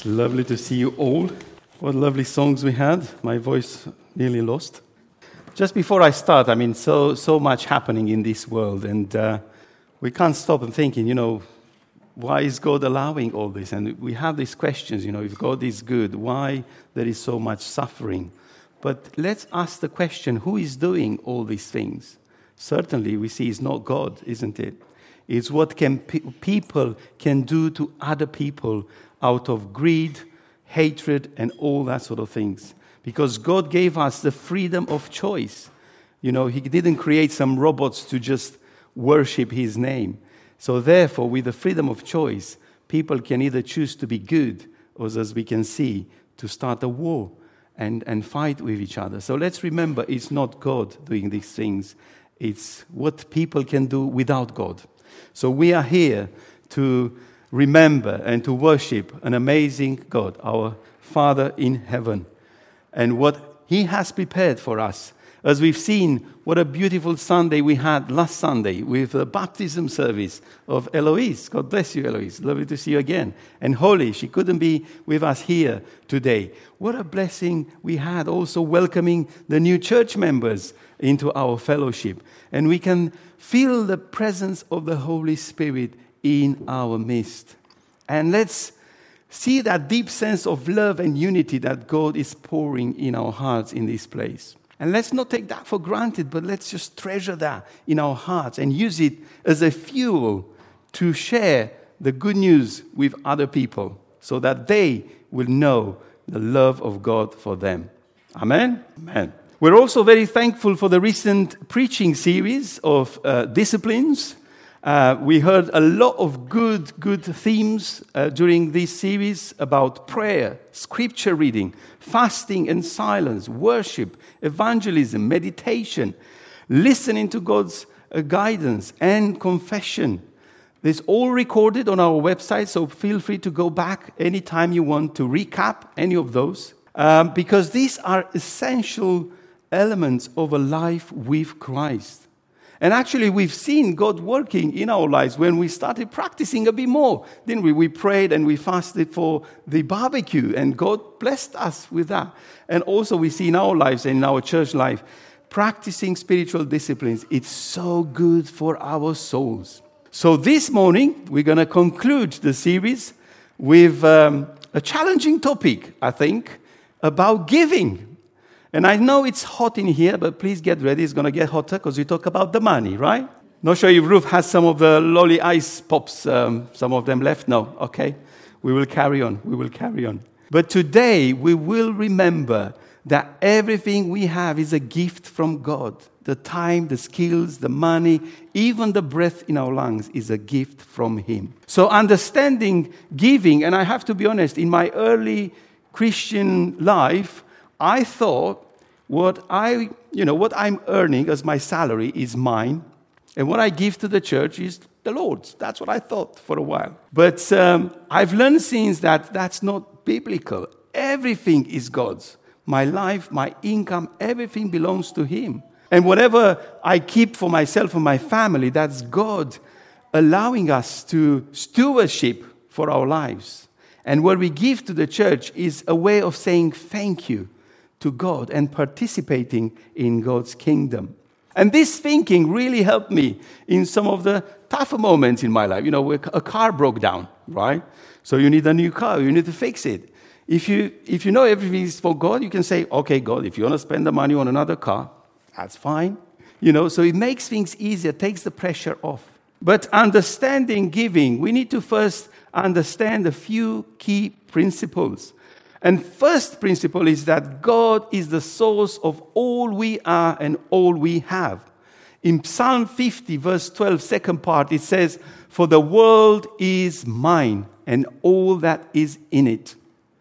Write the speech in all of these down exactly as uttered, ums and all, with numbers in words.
It's lovely to see you all. What lovely songs we had. My voice nearly lost. Just before I start, I mean, so so much happening in this world, and uh, we can't stop and thinking, you know, why is God allowing all this? And we have these questions, you know, if God is good, why there is so much suffering? But let's ask the question, who is doing all these things? Certainly, we see it's not God, isn't it? It's what can pe- people can do to other people out of greed, hatred, and all that sort of things. Because God gave us the freedom of choice. You know, He didn't create some robots to just worship His name. So therefore, with the freedom of choice, people can either choose to be good, or as we can see, to start a war and, and fight with each other. So let's remember, it's not God doing these things. It's what people can do without God. So we are here to remember and to worship an amazing God, our Father in heaven, and what He has prepared for us. As we've seen, what a beautiful Sunday we had last Sunday with the baptism service of Eloise. God bless you, Eloise. Lovely to see you again. And Holly, she couldn't be with us here today. What a blessing we had also welcoming the new church members into our fellowship. And we can feel the presence of the Holy Spirit in our midst. And let's see that deep sense of love and unity that God is pouring in our hearts in this place. And let's not take that for granted, but let's just treasure that in our hearts and use it as a fuel to share the good news with other people so that they will know the love of God for them. Amen? Amen. We're also very thankful for the recent preaching series of uh, disciplines. Uh, we heard a lot of good, good themes uh, during this series about prayer, scripture reading, fasting and silence, worship, evangelism, meditation, listening to God's uh, guidance, and confession. It's all recorded on our website, so feel free to go back anytime you want to recap any of those, um, because these are essential elements of a life with Christ. And actually, we've seen God working in our lives when we started practicing a bit more, didn't we? We prayed and we fasted for the barbecue, and God blessed us with that. And also, we see in our lives and in our church life, practicing spiritual disciplines, it's so good for our souls. So this morning, we're going to conclude the series with um, a challenging topic, I think, about giving. And I know it's hot in here, but please get ready. It's going to get hotter because we talk about the money, right? Not sure if Ruth has some of the lolly ice pops, um, some of them left. No, okay. We will carry on. We will carry on. But today, we will remember that everything we have is a gift from God. The time, the skills, the money, even the breath in our lungs is a gift from Him. So understanding giving, and I have to be honest, in my early Christian life, I thought what I, you know, what I'm earning as my salary is mine, and what I give to the church is the Lord's. That's what I thought for a while. But um, I've learned since that that's not biblical. Everything is God's. My life, my income, everything belongs to Him. And whatever I keep for myself and my family, that's God allowing us to stewardship for our lives. And what we give to the church is a way of saying thank you to God and participating in God's kingdom. And this thinking really helped me in some of the tougher moments in my life. You know, a car broke down, right? So you need a new car, you need to fix it. If you if you know everything is for God, you can say, okay, God, if you want to spend the money on another car, that's fine. You know, so it makes things easier, takes the pressure off. But understanding giving, we need to first understand a few key principles. And first principle is that God is the source of all we are and all we have. In Psalm fifty, verse twelve, second part, it says, "For the world is mine and all that is in it."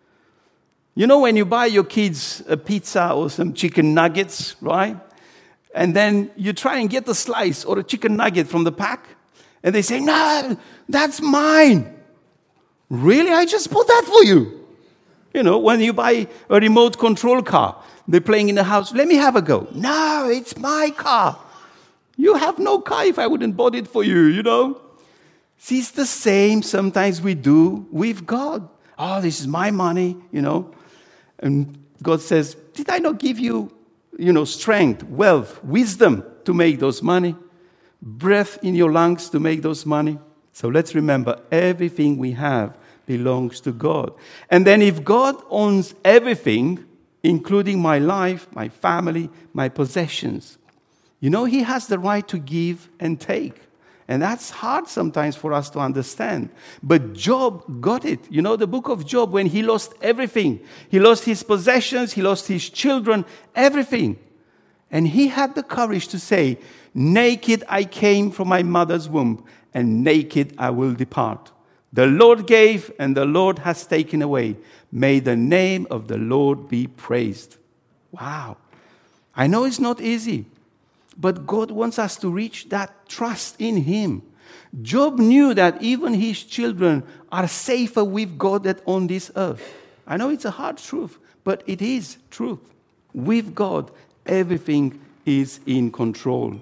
You know when you buy your kids a pizza or some chicken nuggets, right? And then you try and get the slice or a chicken nugget from the pack, and they say, "No, that's mine." Really? I just bought that for you. You know, when you buy a remote control car, they're playing in the house, "Let me have a go." "No, it's my car." "You have no car if I wouldn't bought it for you, you know. See, it's the same sometimes we do with God. Oh, this is my money, you know. And God says, did I not give you, you know, strength, wealth, wisdom to make those money? Breath in your lungs to make those money? So let's remember, everything we have belongs to God. And then if God owns everything, including my life, my family, my possessions, you know, he has the right to give and take. And that's hard sometimes for us to understand. But Job got it. You know, the book of Job, when he lost everything, he lost his possessions, he lost his children, everything. And he had the courage to say, naked I came from my mother's womb, and naked I will depart. The Lord gave, and the Lord has taken away. May the name of the Lord be praised. Wow. I know it's not easy, but God wants us to reach that trust in him. Job knew that even his children are safer with God than on this earth. I know it's a hard truth, but it is truth. With God, everything is in control.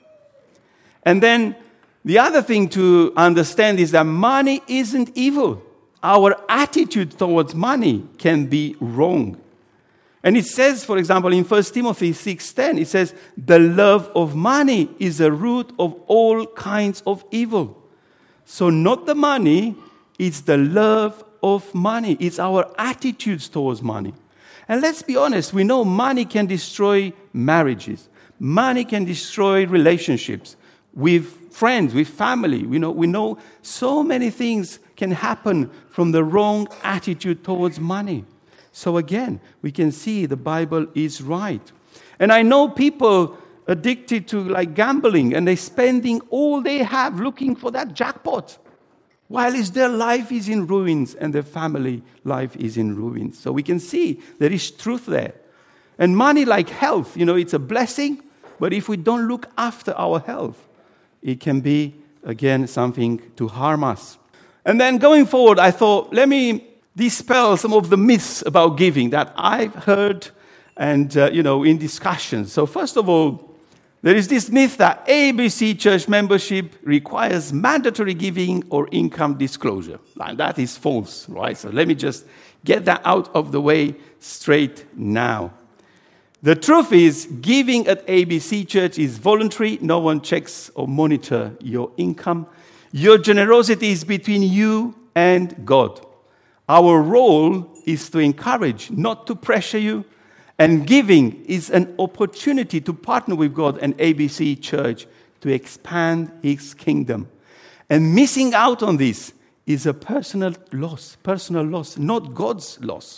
And then the other thing to understand is that money isn't evil. Our attitude towards money can be wrong. And it says, for example, in First Timothy six ten, it says, the love of money is a root of all kinds of evil. So not the money, it's the love of money. It's our attitudes towards money. And let's be honest, we know money can destroy marriages. Money can destroy relationships with friends, with family. We know, we know so many things can happen from the wrong attitude towards money. So again, we can see the Bible is right. And I know people addicted to like gambling, and they're spending all they have looking for that jackpot, while their life is in ruins and their family life is in ruins. So we can see there is truth there. And money, like health, you know, it's a blessing, but if we don't look after our health, it can be, again, something to harm us. And then going forward, I thought, let me dispel some of the myths about giving that I've heard and, uh, you know, in discussions. So first of all, there is this myth that A B C church membership requires mandatory giving or income disclosure. And that is false, right? So let me just get that out of the way straight now. The truth is, giving at A B C Church is voluntary. No one checks or monitors your income. Your generosity is between you and God. Our role is to encourage, not to pressure you. And giving is an opportunity to partner with God and A B C Church to expand His kingdom. And missing out on this is a personal loss, personal loss, not God's loss.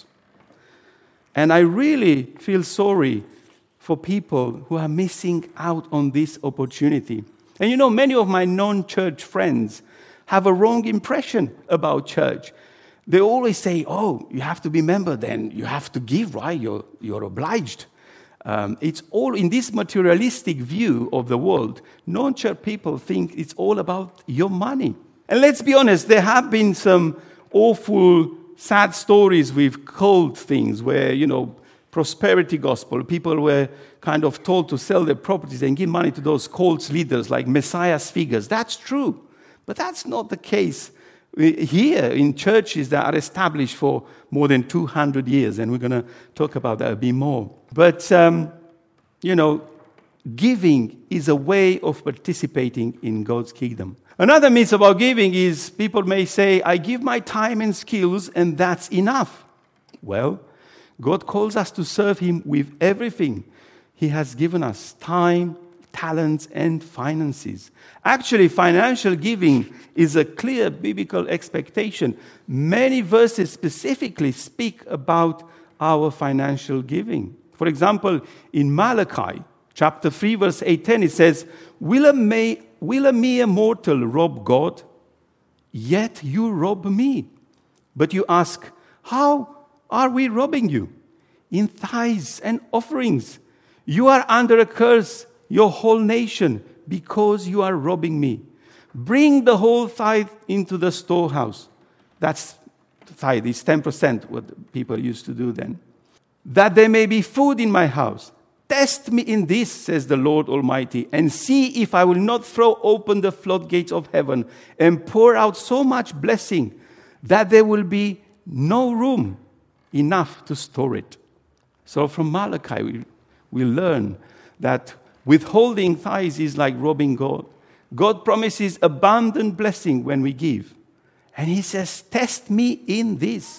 And I really feel sorry for people who are missing out on this opportunity. And you know, many of my non-church friends have a wrong impression about church. They always say, oh, you have to be a member then. You have to give, right? You're, you're obliged. Um, it's all in this materialistic view of the world. Non-church people think it's all about your money. And let's be honest, there have been some awful, sad stories with cult things where, you know, prosperity gospel, people were kind of told to sell their properties and give money to those cult leaders like Messiah's figures. That's true. But that's not the case here in churches that are established for more than two hundred years. And we're going to talk about that a bit more. But, um, you know, giving is a way of participating in God's kingdom. Another myth about giving is people may say, I give my time and skills and that's enough. Well, God calls us to serve Him with everything. He has given us time, talents, and finances. Actually, financial giving is a clear biblical expectation. Many verses specifically speak about our financial giving. For example, in Malachi, chapter three, verse eight ten, it says, Will a, may, will a mere mortal rob God? Yet you rob me. But you ask, how are we robbing you? In tithes and offerings. You are under a curse, your whole nation, because you are robbing me. Bring the whole tithe into the storehouse. That's tithe, it's ten percent what people used to do then. That there may be food in my house. Test me in this, says the Lord Almighty, and see if I will not throw open the floodgates of heaven and pour out so much blessing that there will be no room enough to store it. So from Malachi, we, we learn that withholding tithes is like robbing God. God promises abundant blessing when we give. And he says, test me in this.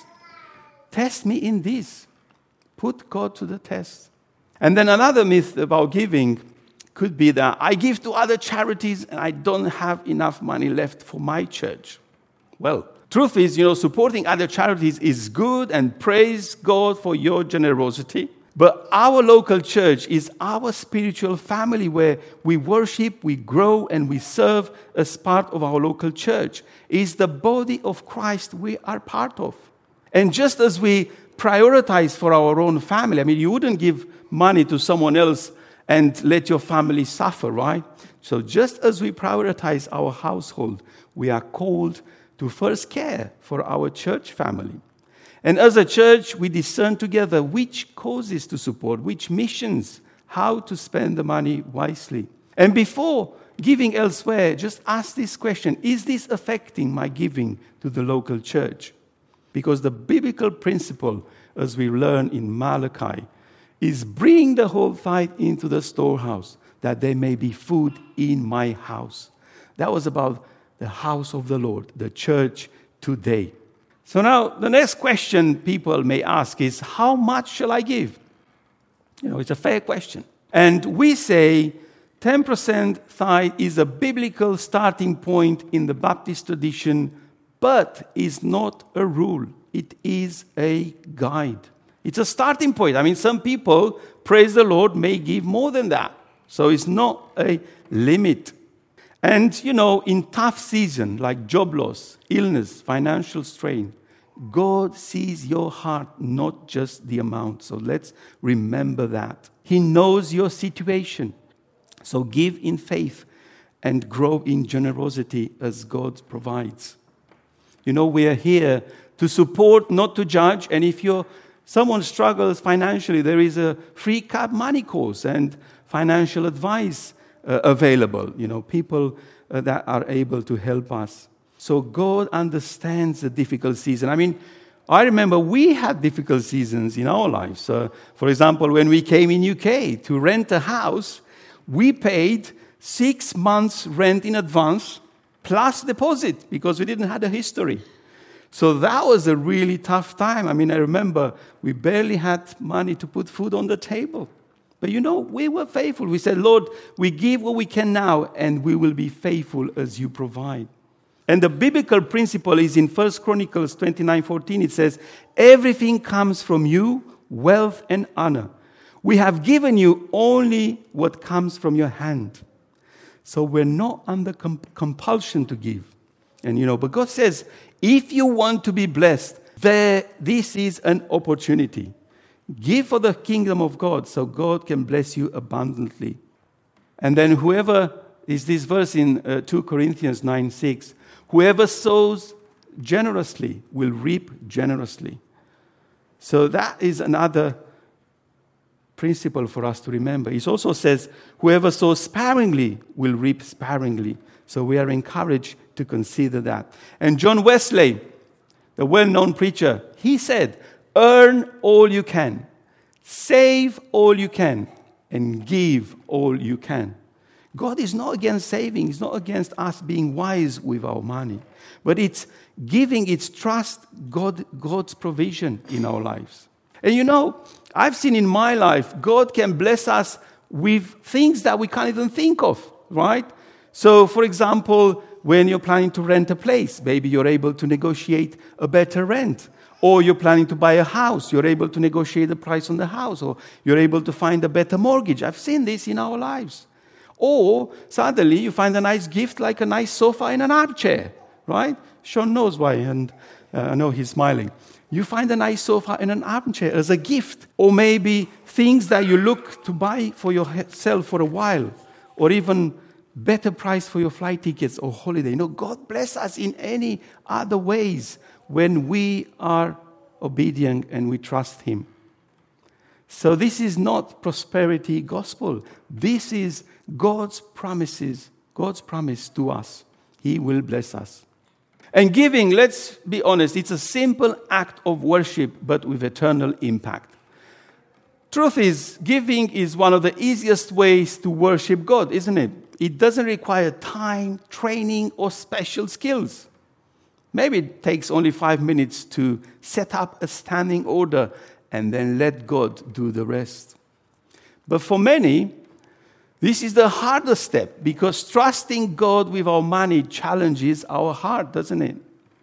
Test me in this. Put God to the test. And then another myth about giving could be that I give to other charities and I don't have enough money left for my church. Well, truth is, you know, supporting other charities is good, and praise God for your generosity. But our local church is our spiritual family where we worship, we grow, and we serve as part of our local church. It's the body of Christ we are part of. And just as we prioritize for our own family, I mean, you wouldn't give money to someone else and let your family suffer, right? So just as we prioritize our household, we are called to first care for our church family. And as a church, we discern together which causes to support, which missions, how to spend the money wisely. And before giving elsewhere, just ask this question: is this affecting my giving to the local church? Because the biblical principle, as we learn in Malachi, is bring the whole tithe into the storehouse, that there may be food in my house. That was about the house of the Lord, the church today. So now the next question people may ask is, how much shall I give? You know, it's a fair question. And we say ten percent tithe is a biblical starting point in the Baptist tradition, but is not a rule. It is a guide. It's a starting point. I mean, some people, praise the Lord, may give more than that. So it's not a limit. And, you know, in tough season like job loss, illness, financial strain, God sees your heart, not just the amount. So let's remember that. He knows your situation. So give in faith and grow in generosity as God provides. You know, we are here to support, not to judge. And if you're someone struggles financially, there is a free cab money course and financial advice uh, available. You know, people uh, that are able to help us. So God understands the difficult season. I mean, I remember we had difficult seasons in our lives. Uh, for example, when we came in U K to rent a house, we paid six months rent in advance plus deposit because we didn't have a history. So that was a really tough time. I mean, I remember we barely had money to put food on the table. But you know, we were faithful. We said, Lord, we give what we can now, and we will be faithful as you provide. And the biblical principle is in First Chronicles twenty-nine fourteen. It says, everything comes from you, wealth and honor. We have given you only what comes from your hand. So we're not under comp- compulsion to give. And you know, but God says, if you want to be blessed, there, this is an opportunity. Give for the kingdom of God so God can bless you abundantly. And then whoever, is this verse in uh, two Corinthians nine six, whoever sows generously will reap generously. So that is another principle for us to remember. It also says, whoever sows sparingly will reap sparingly. So we are encouraged to consider that. And John Wesley, the well-known preacher, he said, earn all you can, save all you can, and give all you can. God is not against saving. He's not against us being wise with our money. But it's giving, it's trust God, God's provision in our lives. And you know, I've seen in my life, God can bless us with things that we can't even think of, right? So, for example, when you're planning to rent a place, maybe you're able to negotiate a better rent. Or you're planning to buy a house, you're able to negotiate the price on the house. Or you're able to find a better mortgage. I've seen this in our lives. Or suddenly you find a nice gift like a nice sofa and an armchair, right? Sean knows why, and uh, I know he's smiling. You find a nice sofa and an armchair as a gift. Or maybe things that you look to buy for yourself for a while. Or even better price for your flight tickets or holiday. You know, God bless us in any other ways when we are obedient and we trust Him. So this is not prosperity gospel. This is God's promises, God's promise to us. He will bless us. And giving, let's be honest, it's a simple act of worship, but with eternal impact. Truth is, giving is one of the easiest ways to worship God, isn't it? It doesn't require time, training, or special skills. Maybe it takes only five minutes to set up a standing order and then let God do the rest. But for many, this is the hardest step because trusting God with our money challenges our heart, doesn't it?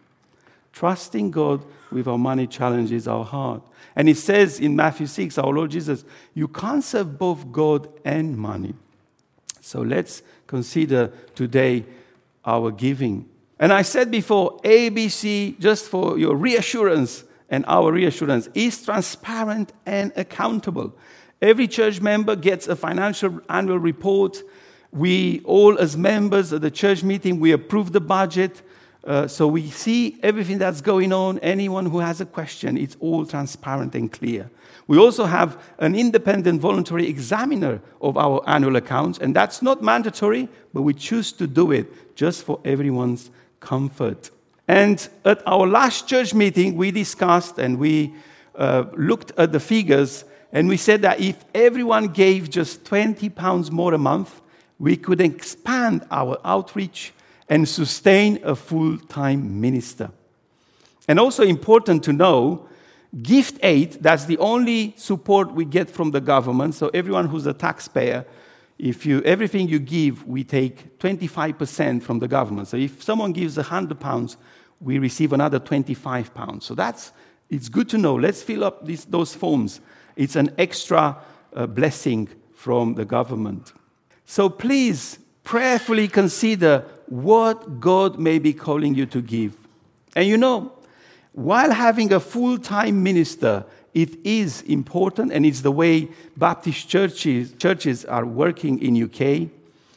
Trusting God with our money challenges our heart. And it says in Matthew six, our Lord Jesus, you can't serve both God and money. So let's consider today our giving. And I said before, A B C, just for your reassurance and our reassurance, is transparent and accountable. Every church member gets a financial annual report. We all, as members of the church meeting, we approve the budget. Uh, so we see everything that's going on. Anyone who has a question, it's all transparent and clear. We also have an independent voluntary examiner of our annual accounts, and that's not mandatory, but we choose to do it just for everyone's comfort. And at our last church meeting, we discussed and we uh, looked at the figures, and we said that if everyone gave just twenty pounds more a month, we could expand our outreach and sustain a full-time minister. And also important to know, gift aid, that's the only support we get from the government. So everyone who's a taxpayer, if you everything you give, we take twenty-five percent from the government. So if someone gives one hundred pounds, we receive another twenty-five pounds. So that's, it's good to know. Let's fill up these, those forms. It's an extra uh, blessing from the government. So please prayerfully consider what God may be calling you to give. And you know, while having a full-time minister, it is important, and it's the way Baptist churches, churches are working in U K.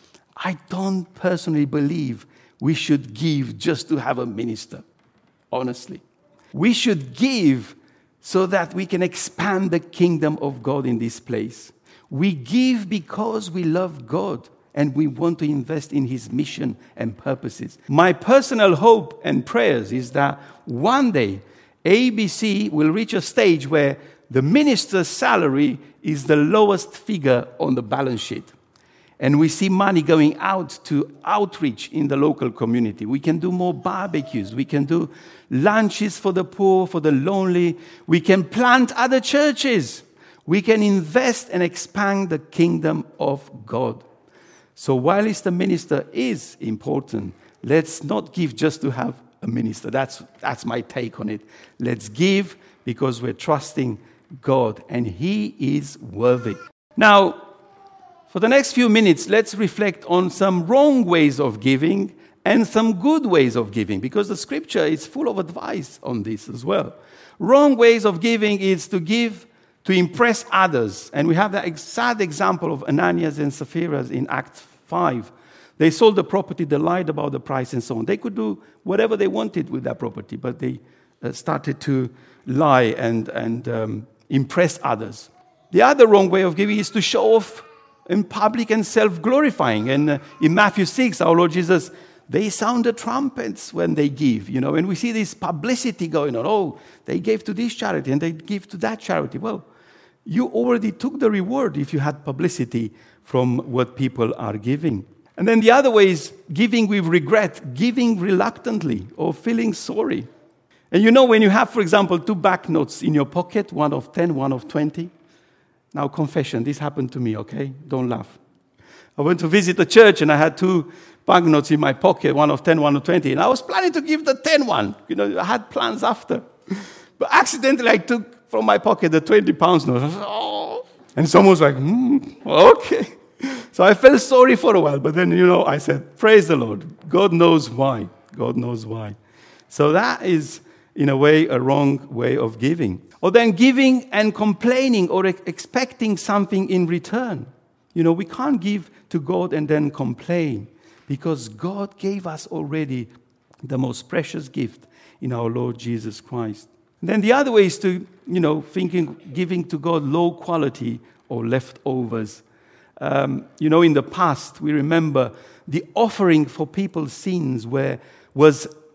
I don't personally believe we should give just to have a minister, honestly. We should give so that we can expand the kingdom of God in this place. We give because we love God and we want to invest in His mission and purposes. My personal hope and prayers is that one day A B C will reach a stage where the minister's salary is the lowest figure on the balance sheet. And we see money going out to outreach in the local community. We can do more barbecues. We can do lunches for the poor, for the lonely. We can plant other churches. We can invest and expand the kingdom of God. So while the minister is important, let's not give just to have a minister. That's, that's my take on it. Let's give because we're trusting God and He is worthy. Now, for the next few minutes, let's reflect on some wrong ways of giving and some good ways of giving, because the scripture is full of advice on this as well. Wrong ways of giving is to give to impress others. And we have that sad example of Ananias and Sapphira in Acts five. They sold the property, they lied about the price and so on. They could do whatever they wanted with that property, but they uh, started to lie and, and um, impress others. The other wrong way of giving is to show off in public and self-glorifying. And uh, in Matthew six, our Lord Jesus, they sound the trumpets when they give, you know, and we see this publicity going on. Oh, they gave to this charity and they give to that charity. Well, you already took the reward if you had publicity from what people are giving. And then the other way is giving with regret, giving reluctantly or feeling sorry. And you know, when you have, for example, two banknotes in your pocket, one of ten, one of twenty. Now, confession, this happened to me, okay? Don't laugh. I went to visit a church and I had two banknotes in my pocket, one of ten, one of twenty. And I was planning to give the ten one. You know, I had plans after. But accidentally, I took from my pocket the twenty pounds note. I was like, oh. And someone was like, hmm, okay. So I felt sorry for a while. But then, you know, I said, praise the Lord. God knows why. God knows why. So that is, in a way, a wrong way of giving. Or then giving and complaining or expecting something in return. You know, we can't give to God and then complain because God gave us already the most precious gift in our Lord Jesus Christ. And then the other way is to, you know, thinking, giving to God low quality or leftovers. Um, you know, in the past, we remember the offering for people's sins where was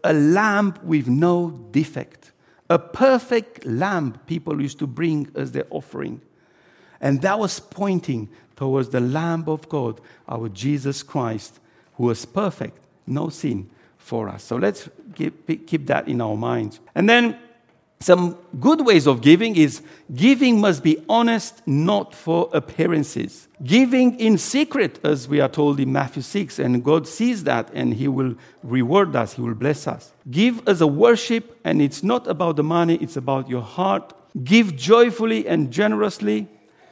a lamb with no defect. A perfect lamb people used to bring as their offering. And that was pointing towards the Lamb of God, our Jesus Christ, who was perfect, no sin for us. So let's keep, keep that in our minds. And then some good ways of giving is giving must be honest, not for appearances. Giving in secret, as we are told in Matthew six, and God sees that and He will reward us, He will bless us. Give as a worship, and it's not about the money, it's about your heart. Give joyfully and generously.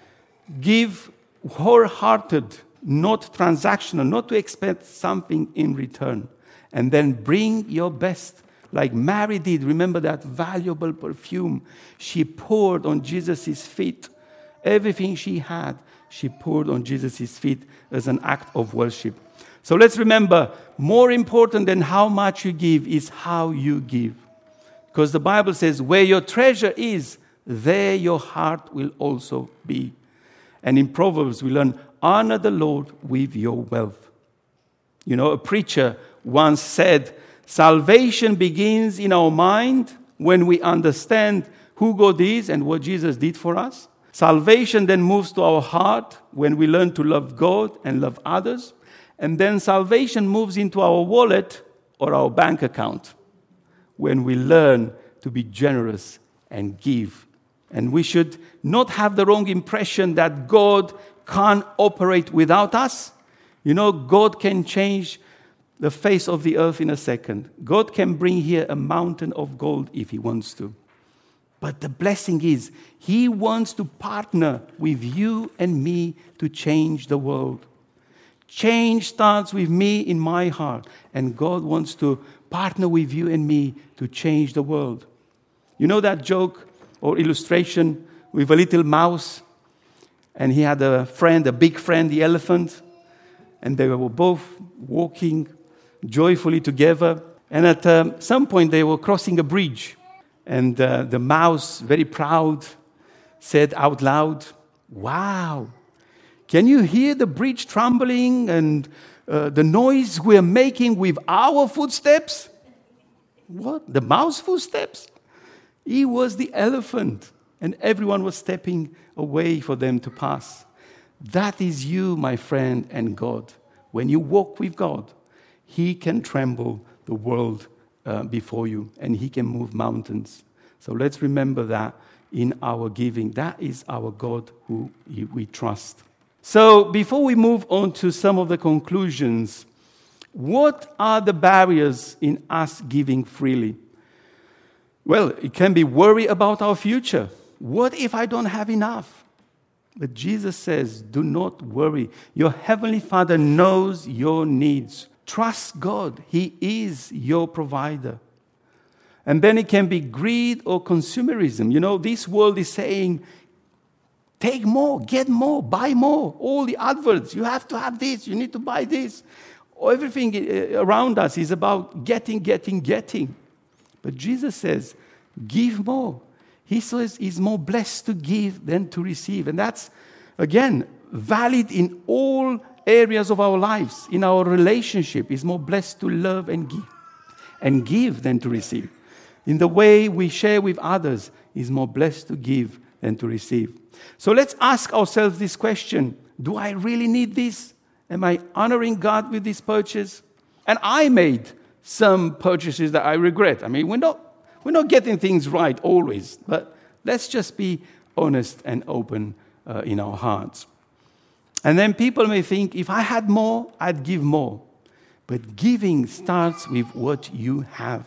Give wholehearted, not transactional, not to expect something in return. And then bring your best. Like Mary did, remember that valuable perfume she poured on Jesus' feet. Everything she had, she poured on Jesus' feet as an act of worship. So let's remember, more important than how much you give is how you give. Because the Bible says, where your treasure is, there your heart will also be. And in Proverbs we learn, honor the Lord with your wealth. You know, a preacher once said, salvation begins in our mind when we understand who God is and what Jesus did for us. Salvation then moves to our heart when we learn to love God and love others. And then salvation moves into our wallet or our bank account when we learn to be generous and give. And we should not have the wrong impression that God can't operate without us. You know, God can change the face of the earth in a second. God can bring here a mountain of gold if He wants to. But the blessing is, He wants to partner with you and me to change the world. Change starts with me in my heart. And God wants to partner with you and me to change the world. You know that joke or illustration with a little mouse? And he had a friend, a big friend, the elephant. And they were both walking joyfully together. And at um, some point they were crossing a bridge. And uh, the mouse, very proud, said out loud, wow, can you hear the bridge trembling and uh, the noise we're making with our footsteps? What? The mouse footsteps? He was the elephant. And everyone was stepping away for them to pass. That is you, my friend, and God. When you walk with God, He can tremble the world uh, before you, and He can move mountains. So let's remember that in our giving. That is our God who we trust. So before we move on to some of the conclusions, what are the barriers in us giving freely? Well, it can be worry about our future. What if I don't have enough? But Jesus says, do not worry. Your Heavenly Father knows your needs. Trust God. He is your provider. And then it can be greed or consumerism. You know, this world is saying, take more, get more, buy more. All the adverts, you have to have this, you need to buy this. Everything around us is about getting, getting, getting. But Jesus says, give more. He says he's more blessed to give than to receive. And that's, again, valid in all areas of our lives. In our relationship, he's more blessed to love and give, and give than to receive. In the way we share with others, he's more blessed to give than to receive. So let's ask ourselves this question. Do I really need this? Am I honoring God with this purchase? And I made some purchases that I regret. I mean, we're not, we're not getting things right always, but let's just be honest and open uh, in our hearts. And then people may think, if I had more, I'd give more. But giving starts with what you have.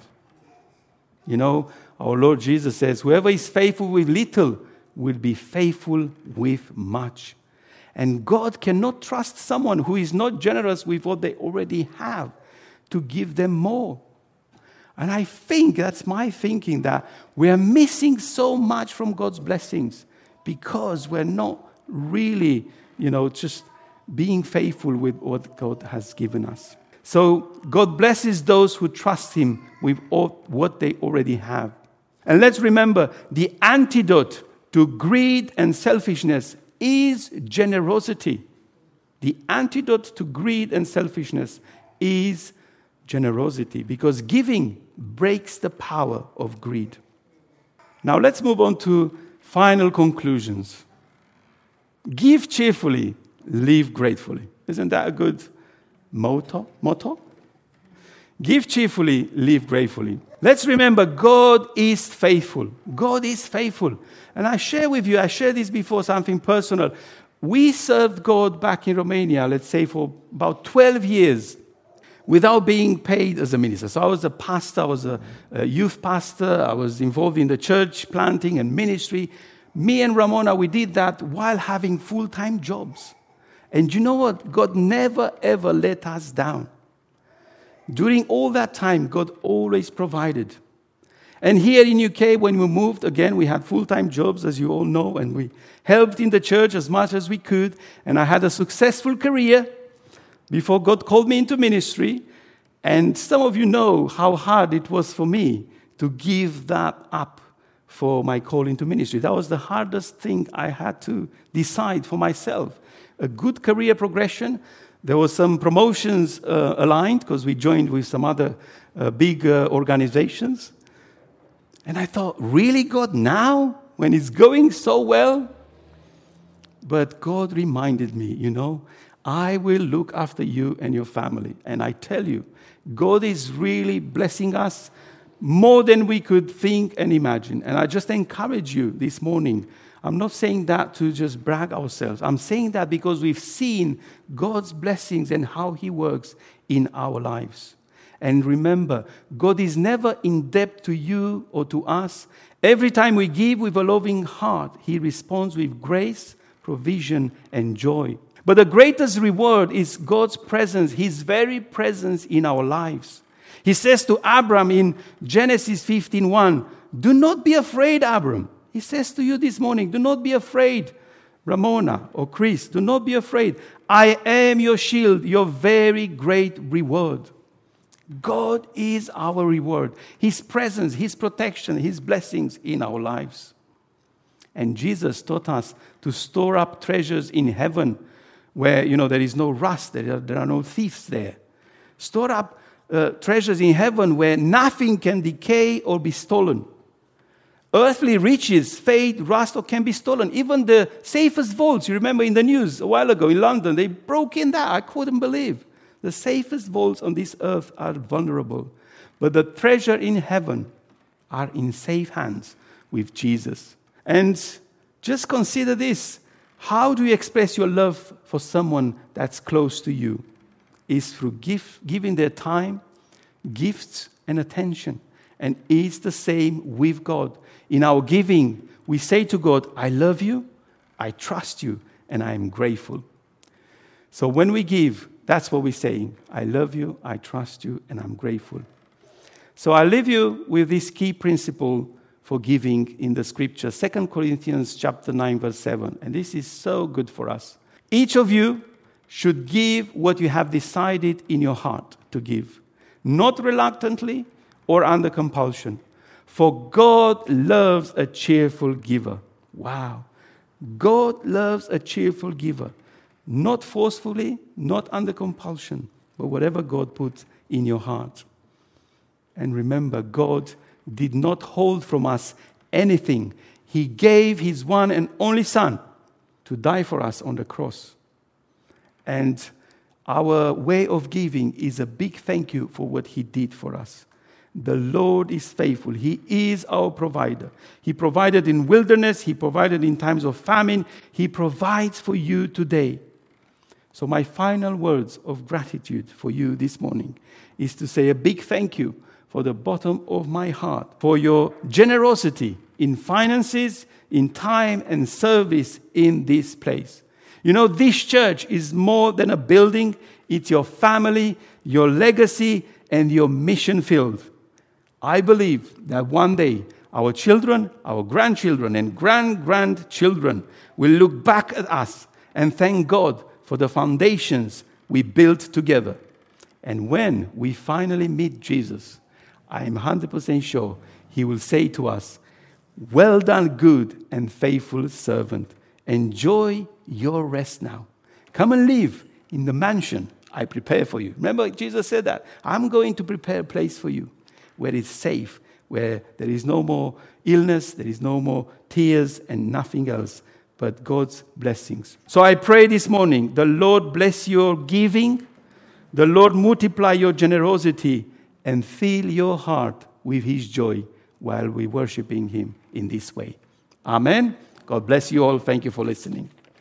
You know, our Lord Jesus says, whoever is faithful with little will be faithful with much. And God cannot trust someone who is not generous with what they already have to give them more. And I think, that's my thinking, that we are missing so much from God's blessings because we're not really, you know, just being faithful with what God has given us. So God blesses those who trust Him with all, what they already have. And let's remember, the antidote to greed and selfishness is generosity. The antidote to greed and selfishness is generosity, because giving breaks the power of greed. Now let's move on to final conclusions. Give cheerfully, live gratefully. Isn't that a good motto? Motto? Give cheerfully, live gratefully. Let's remember, God is faithful. God is faithful. And I share with you, I shared this before, something personal. We served God back in Romania, let's say, for about twelve years without being paid as a minister. So I was a pastor, I was a, a youth pastor, I was involved in the church planting and ministry. Me and Ramona, we did that while having full-time jobs. And you know what? God never, ever let us down. During all that time, God always provided. And here in U K, when we moved, again, we had full-time jobs, as you all know, and we helped in the church as much as we could. And I had a successful career before God called me into ministry. And some of you know how hard it was for me to give that up for my call into ministry. That was the hardest thing I had to decide for myself. A good career progression. There were some promotions uh, aligned because we joined with some other uh, big uh, organizations. And I thought, really, God, now, when it's going so well? But God reminded me, you know, I will look after you and your family. And I tell you, God is really blessing us more than we could think and imagine. And I just encourage you this morning. I'm not saying that to just brag ourselves. I'm saying that because we've seen God's blessings and how He works in our lives. And remember, God is never in debt to you or to us. Every time we give with a loving heart, He responds with grace, provision, and joy. But the greatest reward is God's presence, His very presence in our lives. He says to Abram in Genesis fifteen one, do not be afraid, Abram. He says to you this morning, do not be afraid, Ramona or Chris. Do not be afraid. I am your shield, your very great reward. God is our reward. His presence, His protection, His blessings in our lives. And Jesus taught us to store up treasures in heaven where, you know, there is no rust, there are, there are no thieves there. Store up uh, treasures in heaven where nothing can decay or be stolen. Earthly riches fade, rust, or can be stolen. Even the safest vaults, you remember in the news a while ago in London, they broke in that. I couldn't believe. The safest vaults on this earth are vulnerable. But the treasure in heaven are in safe hands with Jesus. And just consider this. How do you express your love for someone that's close to you? It's through give, giving their time, gifts, and attention. And it's the same with God. In our giving, we say to God, I love you, I trust you, and I am grateful. So when we give, that's what we're saying. I love you, I trust you, and I'm grateful. So I leave you with this key principle for giving in the scripture, Second Corinthians chapter nine, verse seven. And this is so good for us. Each of you should give what you have decided in your heart to give, not reluctantly or under compulsion. For God loves a cheerful giver. Wow. God loves a cheerful giver. Not forcefully, not under compulsion, but whatever God puts in your heart. And remember, God did not hold from us anything. He gave His one and only Son to die for us on the cross. And our way of giving is a big thank you for what He did for us. The Lord is faithful. He is our provider. He provided in wilderness. He provided in times of famine. He provides for you today. So my final words of gratitude for you this morning is to say a big thank you for the bottom of my heart for your generosity in finances, in time and service in this place. You know, this church is more than a building. It's your family, your legacy, and your mission field. I believe that one day our children, our grandchildren, and grand-grandchildren will look back at us and thank God for the foundations we built together. And when we finally meet Jesus, I am one hundred percent sure He will say to us, well done, good and faithful servant. Enjoy your rest now. Come and live in the mansion I prepare for you. Remember, Jesus said that. I'm going to prepare a place for you. where it's safe, where there is no more illness, there is no more tears and nothing else but God's blessings. So I pray this morning, the Lord bless your giving, the Lord multiply your generosity, and fill your heart with his joy while we're worshiping him in this way. Amen. God bless you all. Thank you for listening.